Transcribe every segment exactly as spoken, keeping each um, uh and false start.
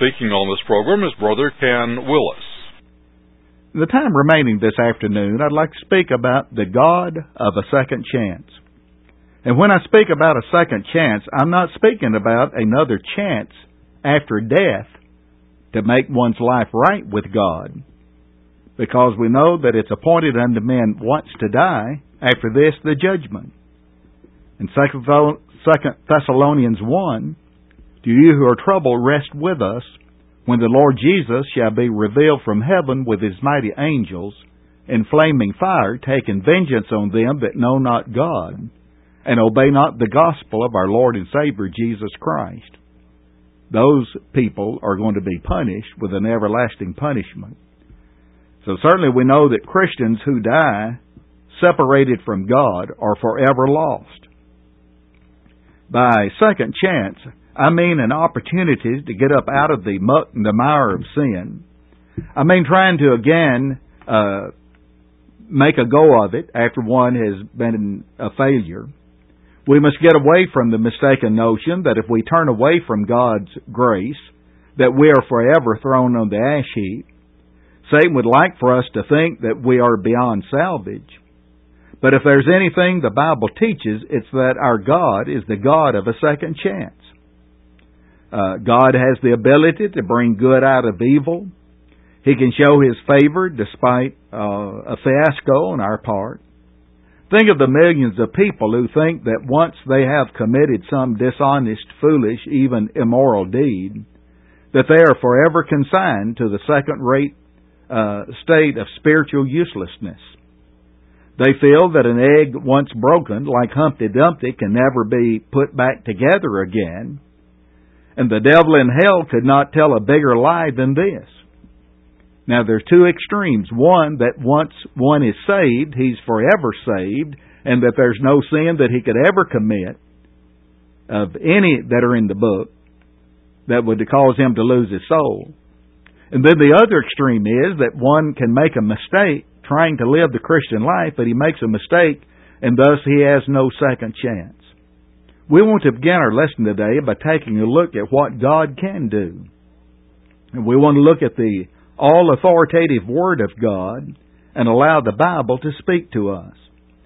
speaking on this program is Brother Ken Willis. In the time remaining this afternoon, I'd like to speak about the God of a second chance. And when I speak about a second chance, I'm not speaking about another chance after death to make one's life right with God, because we know that it's appointed unto men once to die, after this the judgment. In Second Thessalonians one, "Do you who are troubled rest with us, when the Lord Jesus shall be revealed from heaven with his mighty angels, in flaming fire, taking vengeance on them that know not God, and obey not the gospel of our Lord and Savior Jesus Christ." Those people are going to be punished with an everlasting punishment. So certainly we know that Christians who die separated from God are forever lost. By second chance, I mean an opportunity to get up out of the muck and the mire of sin. I mean trying to again uh, make a go of it after one has been a failure. We must get away from the mistaken notion that if we turn away from God's grace, that we are forever thrown on the ash heap. Satan would like for us to think that we are beyond salvage. But if there's anything the Bible teaches, it's that our God is the God of a second chance. Uh, God has the ability to bring good out of evil. He can show His favor despite uh, a fiasco on our part. Think of the millions of people who think that once they have committed some dishonest, foolish, even immoral deed, that they are forever consigned to the second-rate uh, state of spiritual uselessness. They feel that an egg once broken, like Humpty Dumpty, can never be put back together again, and the devil in hell could not tell a bigger lie than this. Now, there's two extremes. One, that once one is saved, he's forever saved, and that there's no sin that he could ever commit of any that are in the book that would cause him to lose his soul. And then the other extreme is that one can make a mistake trying to live the Christian life, but he makes a mistake, and thus he has no second chance. We want to begin our lesson today by taking a look at what God can do. And we want to look at the all-authoritative Word of God and allow the Bible to speak to us.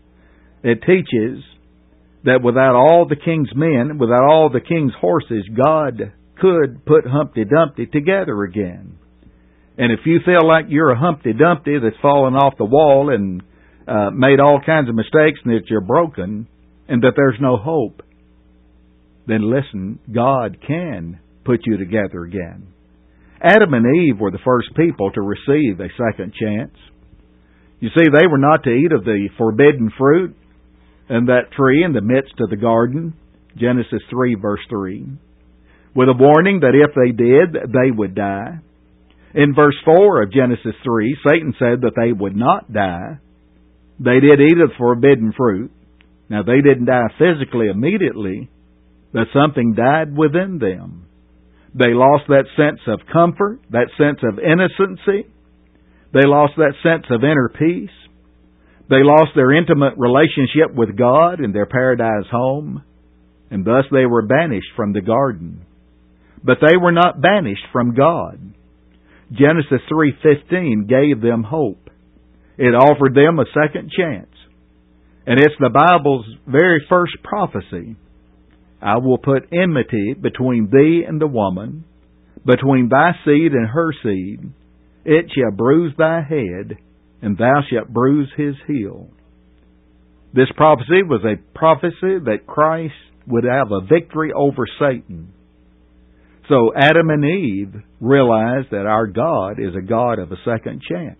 It teaches that without all the king's men, without all the king's horses, God could put Humpty Dumpty together again. And if you feel like you're a Humpty Dumpty that's fallen off the wall and uh, made all kinds of mistakes and that you're broken and that there's no hope, then listen, God can put you together again. Adam and Eve were the first people to receive a second chance. You see, they were not to eat of the forbidden fruit and that tree in the midst of the garden, Genesis three, verse three, with a warning that if they did, they would die. In verse four of Genesis three, Satan said that they would not die. They did eat of the forbidden fruit. Now, they didn't die physically immediately, but something died within them. They lost that sense of comfort, that sense of innocency. They lost that sense of inner peace. They lost their intimate relationship with God in their paradise home, and thus they were banished from the garden. But they were not banished from God. Genesis three fifteen gave them hope. It offered them a second chance. And it's the Bible's very first prophecy. I will put enmity between thee and the woman, between thy seed and her seed. It shall bruise thy head, and thou shalt bruise his heel. This prophecy was a prophecy that Christ would have a victory over Satan. So Adam and Eve realized that our God is a God of a second chance.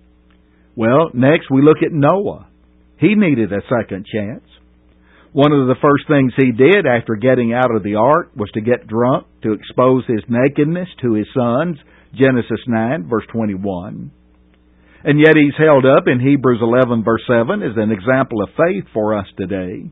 Well, next we look at Noah. He needed a second chance. One of the first things he did after getting out of the ark was to get drunk to expose his nakedness to his sons, Genesis nine, verse twenty-one. And yet he's held up in Hebrews eleven, verse seven, as an example of faith for us today.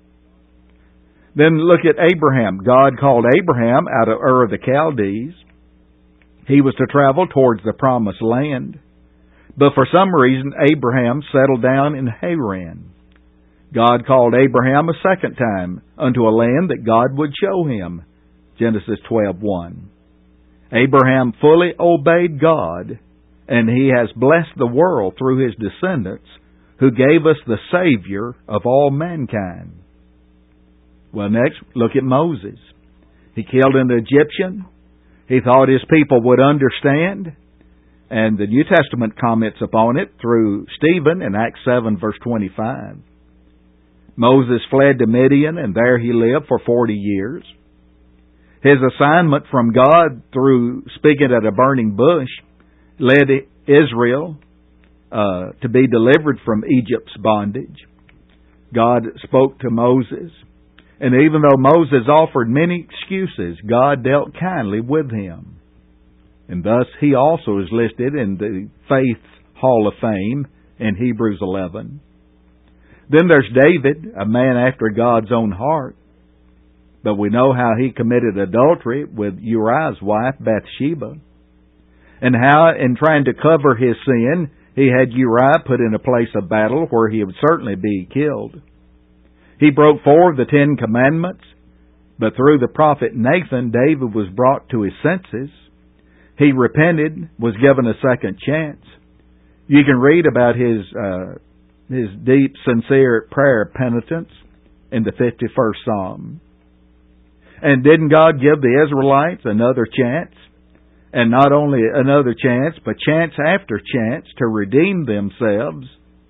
Then look at Abraham. God called Abraham out of Ur of the Chaldees. He was to travel towards the promised land. But for some reason, Abraham settled down in Haran. God called Abraham a second time unto a land that God would show him. Genesis twelve one. Abraham fully obeyed God, and he has blessed the world through his descendants, who gave us the Savior of all mankind. Well, next, look at Moses. He killed an Egyptian. He thought his people would understand. And the New Testament comments upon it through Stephen in Acts seven, verse twenty-five. Moses fled to Midian, and there he lived for forty years. His assignment from God through speaking at a burning bush led Israel uh, to be delivered from Egypt's bondage. God spoke to Moses, and even though Moses offered many excuses, God dealt kindly with him. And thus he also is listed in the Faith Hall of Fame in Hebrews eleven. Then there's David, a man after God's own heart. But we know how he committed adultery with Uriah's wife, Bathsheba, and how in trying to cover his sin, he had Uriah put in a place of battle where he would certainly be killed. He broke four of the Ten Commandments, but through the prophet Nathan, David was brought to his senses. He repented, was given a second chance. You can read about his uh, his deep, sincere prayer of penitence in the fifty-first Psalm. And didn't God give the Israelites another chance? And not only another chance, but chance after chance to redeem themselves.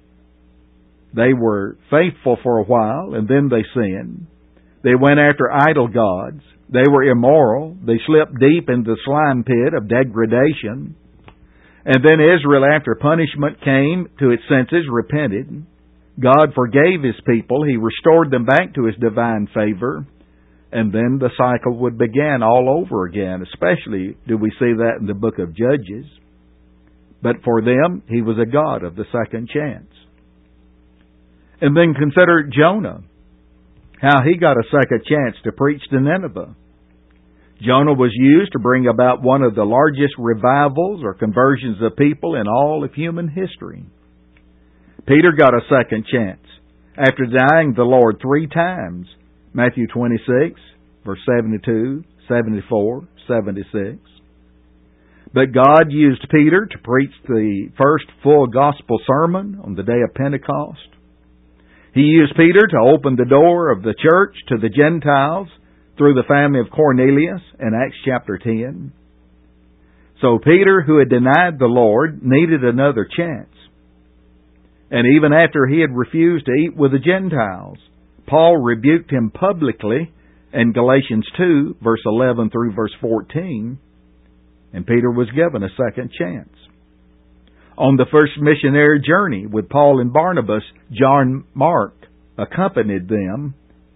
They were faithful for a while, and then they sinned. They went after idol gods. They were immoral. They slipped deep into the slime pit of degradation. And then Israel, after punishment came to its senses, repented. God forgave His people. He restored them back to His divine favor. And then the cycle would begin all over again. Especially do we see that in the book of Judges. But for them, He was a God of the second chance. And then consider Jonah. How he got a second chance to preach to Nineveh. Jonah was used to bring about one of the largest revivals or conversions of people in all of human history. Peter got a second chance after denying the Lord three times. Matthew twenty-six, verse seventy-two, seventy-four, seventy-six. But God used Peter to preach the first full gospel sermon on the day of Pentecost. He used Peter to open the door of the church to the Gentiles through the family of Cornelius in Acts chapter ten. So Peter, who had denied the Lord, needed another chance. And even after he had refused to eat with the Gentiles, Paul rebuked him publicly in Galatians two, verse eleven through verse fourteen, and Peter was given a second chance. On the first missionary journey with Paul and Barnabas, John Mark accompanied them,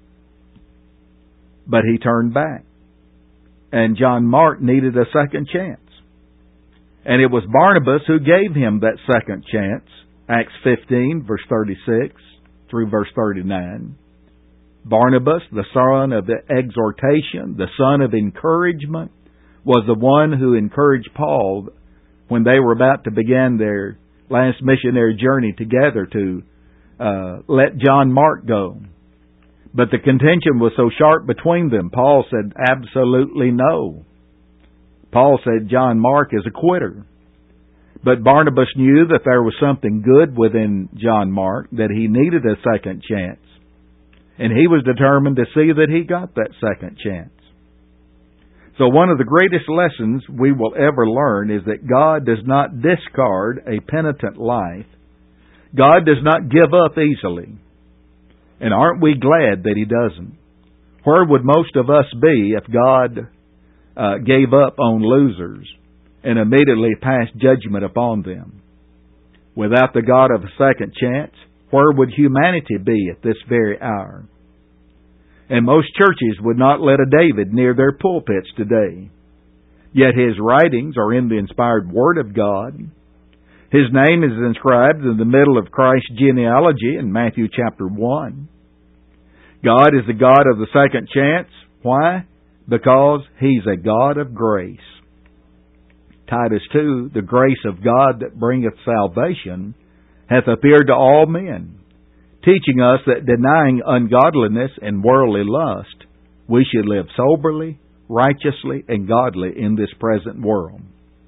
but he turned back. And John Mark needed a second chance. And it was Barnabas who gave him that second chance. Acts fifteen, verse thirty-six through verse thirty-nine. Barnabas, the son of the exhortation, the son of encouragement, was the one who encouraged Paul when they were about to begin their last missionary journey together to uh, let John Mark go. But the contention was so sharp between them, Paul said, absolutely no. Paul said, John Mark is a quitter. But Barnabas knew that there was something good within John Mark, that he needed a second chance. And he was determined to see that he got that second chance. So one of the greatest lessons we will ever learn is that God does not discard a penitent life. God does not give up easily. And aren't we glad that He doesn't? Where would most of us be if God uh, gave up on losers and immediately passed judgment upon them? Without the God of a second chance, where would humanity be at this very hour? And most churches would not let a David near their pulpits today. Yet his writings are in the inspired Word of God. His name is inscribed in the middle of Christ's genealogy in Matthew chapter one. God is the God of the second chance. Why? Because He's a God of grace. Titus two, the grace of God that bringeth salvation hath appeared to all men, teaching us that denying ungodliness and worldly lust, we should live soberly, righteously and godly in this present world.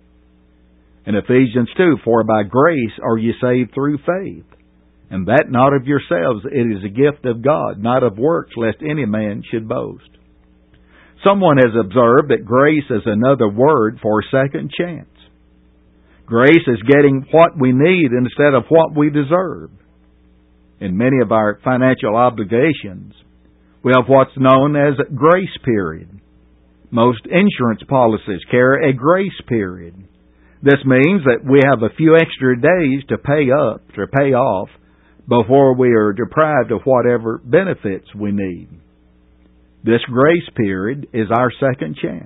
In Ephesians two, for by grace are ye saved through faith, and that not of yourselves, it is a gift of God, not of works, lest any man should boast. Someone has observed that grace is another word for second chance. Grace is getting what we need instead of what we deserve. In many of our financial obligations, we have what's known as a grace period. Most insurance policies carry a grace period. This means that we have a few extra days to pay up, to pay off, before we are deprived of whatever benefits we need. This grace period is our second chance.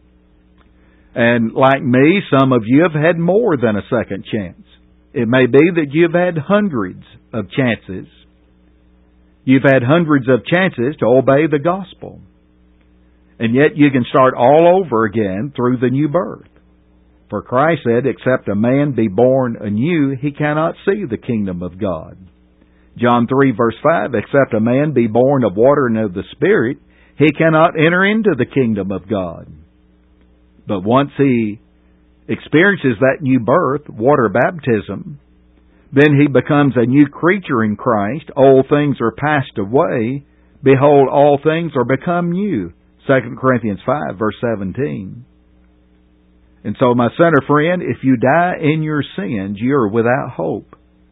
And like me, some of you have had more than a second chance. It may be that you've had hundreds of chances. You've had hundreds of chances to obey the gospel. And yet you can start all over again through the new birth. For Christ said, except a man be born anew, he cannot see the kingdom of God. John three verse five, except a man be born of water and of the Spirit, he cannot enter into the kingdom of God. But once he experiences that new birth, water baptism, then he becomes a new creature in Christ. Old things are passed away. Behold, all things are become new. Second Corinthians five verse seventeen. And so, my sinner friend, if you die in your sins, you are without hope.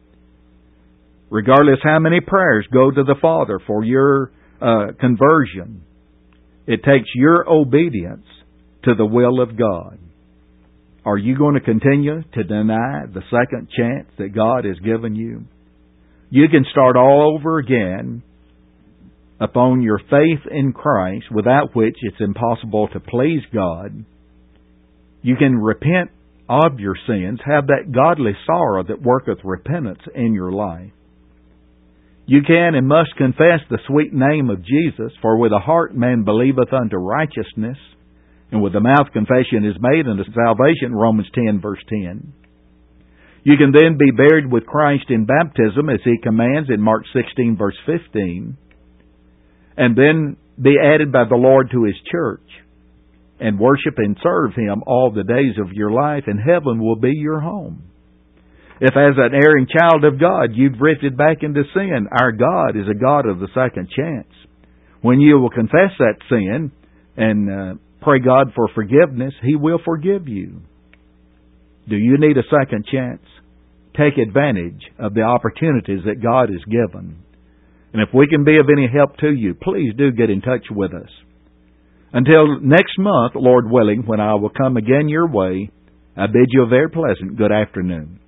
Regardless how many prayers go to the Father for your uh, conversion, it takes your obedience to the will of God. Are you going to continue to deny the second chance that God has given you? You can start all over again upon your faith in Christ, without which it's impossible to please God. You can repent of your sins, have that godly sorrow that worketh repentance in your life. You can and must confess the sweet name of Jesus, for with the heart man believeth unto righteousness, and with the mouth confession is made unto salvation, Romans ten verse ten. You can then be buried with Christ in baptism, as He commands in Mark sixteen verse fifteen, and then be added by the Lord to His church, and worship and serve Him all the days of your life, and heaven will be your home. If as an erring child of God you've drifted back into sin, our God is a God of the second chance. When you will confess that sin and uh, pray God for forgiveness, He will forgive you. Do you need a second chance? Take advantage of the opportunities that God has given. And if we can be of any help to you, please do get in touch with us. Until next month, Lord willing, when I will come again your way, I bid you a very pleasant good afternoon.